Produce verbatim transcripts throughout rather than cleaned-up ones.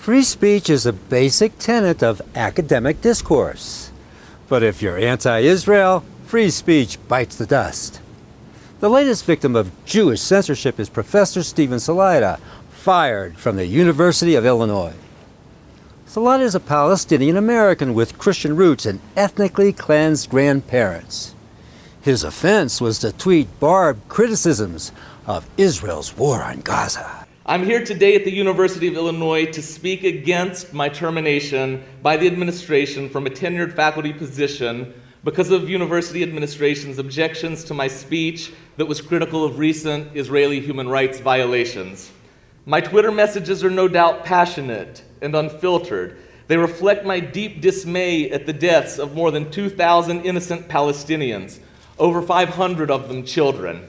Free speech is a basic tenet of academic discourse. But if you're anti-Israel, free speech bites the dust. The latest victim of Jewish censorship is Professor Steven Salaita, fired from the University of Illinois. Salaita is a Palestinian American with Christian roots and ethnically cleansed grandparents. His offense was to tweet barbed criticisms of Israel's war on Gaza. I'm here today at the University of Illinois to speak against my termination by the administration from a tenured faculty position because of university administration's objections to my speech that was critical of recent Israeli human rights violations. My Twitter messages are no doubt passionate and unfiltered. They reflect my deep dismay at the deaths of more than two thousand innocent Palestinians, over five hundred of them children.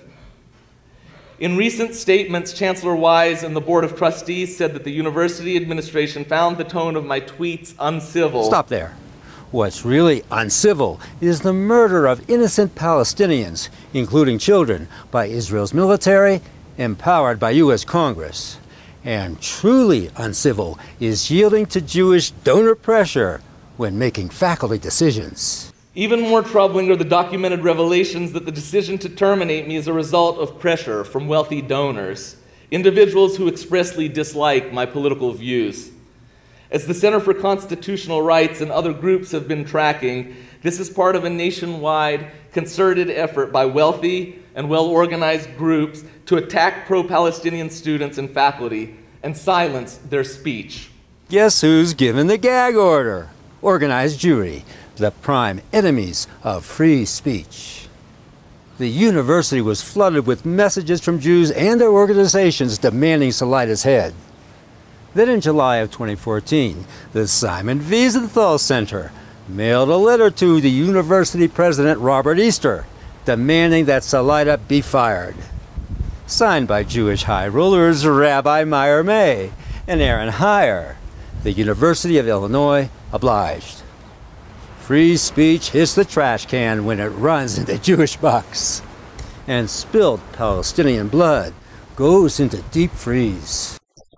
In recent statements, Chancellor Wise and the Board of Trustees said that the university administration found the tone of my tweets uncivil. Stop there. What's really uncivil is the murder of innocent Palestinians, including children, by Israel's military, empowered by U S Congress. And truly uncivil is yielding to Jewish donor pressure when making faculty decisions. Even more troubling are the documented revelations that the decision to terminate me is a result of pressure from wealthy donors, individuals who expressly dislike my political views. As the Center for Constitutional Rights and other groups have been tracking, this is part of a nationwide concerted effort by wealthy and well-organized groups to attack pro-Palestinian students and faculty and silence their speech. Guess who's given the gag order? Organized Jewry, the prime enemies of free speech. The university was flooded with messages from Jews and their organizations demanding Salaita's head. Then in July of twenty fourteen, the Simon Wiesenthal Center mailed a letter to the university president Robert Easter demanding that Salaita be fired. Signed by Jewish high rulers Rabbi Meyer May and Aaron Heyer, the University of Illinois obliged. Free speech hits the trash can when it runs into Jewish bucks. And spilled Palestinian blood goes into deep freeze.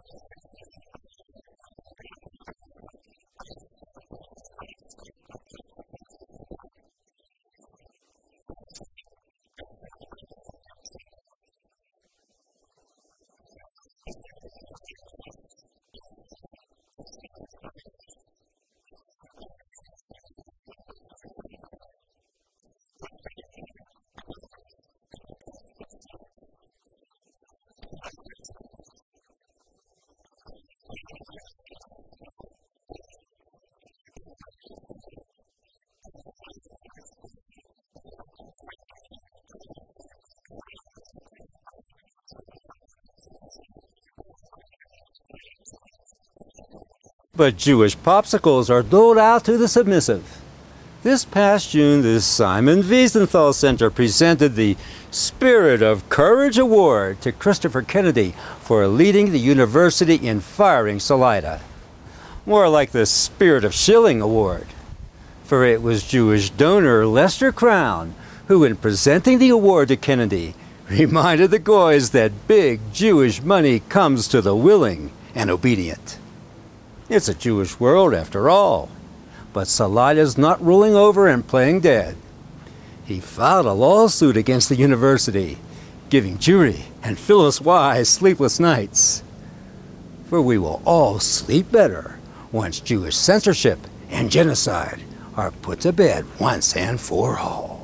But Jewish popsicles are doled out to the submissive. This past June, the Simon Wiesenthal Center presented the Spirit of Courage Award to Christopher Kennedy for leading the university in firing Salaita. More like the Spirit of Shilling Award. For it was Jewish donor Lester Crown who, in presenting the award to Kennedy, reminded the Goys that big Jewish money comes to the willing and obedient. It's a Jewish world, after all. But Salaita's not rolling over and playing dead. He filed a lawsuit against the university, giving Jewry and Phyllis Wise sleepless nights. For we will all sleep better once Jewish censorship and genocide are put to bed once and for all.